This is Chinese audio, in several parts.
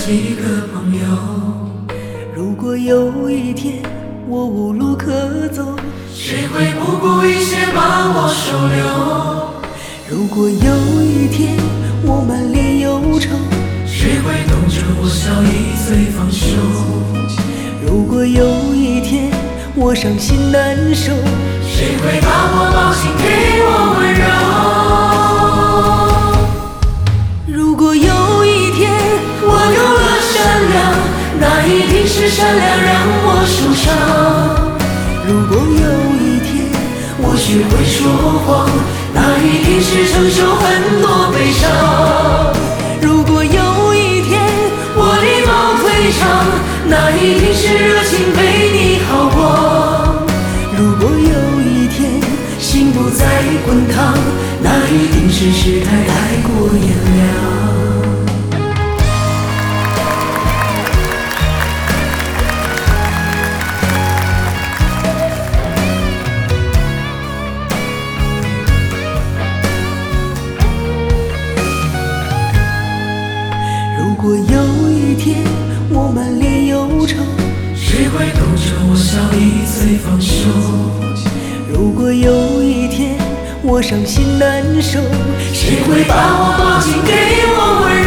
几个朋友。 如果有一天我无路可走， 谁会不顾一切把我收留？ 如果有一天我满脸忧愁， 谁会懂着我笑意最放手？ 如果有一天我伤心难受， 谁会把我抱紧给我温柔？ 如果有一天我丢了善良，那一定是善良让我受伤。 如果有一天我学会说谎，那一定是承受很多悲伤。 如果有一天我礼貌退场，那一定是热情被你耗光。 如果有一天心不再滚烫，那一定是事态太过炎凉。 如果有一天我满脸忧愁， 谁会懂着我笑意最放手？ 如果有一天我伤心难受， 谁会把我抱紧给我温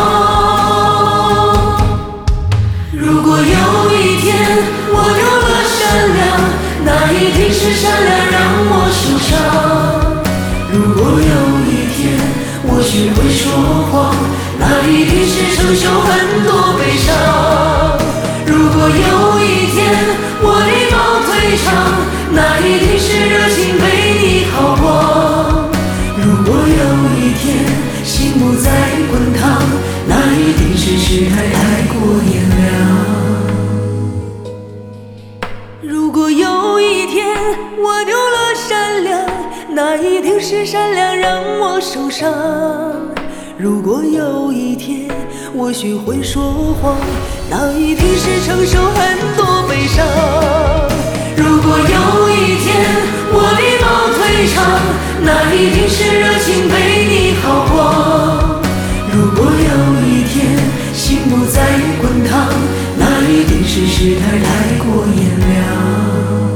柔？如果有一天我丢了善良，那一定是善良让我受伤。如果有一天我学会说谎，那一定是承受很多悲伤。如果有一天我礼貌退场，那一定是热情被你耗光。如果有一天心不再滚烫，那一定是事态太过炎凉。 如果有一天我丢了善良，那一定是善良让我受伤。如果有一天我学会说谎，那一定是承受很多悲伤。 如果有一天我礼貌退场，那一定是热情被你耗光。如果有一天心不再滚烫，那一定是事态太过炎凉。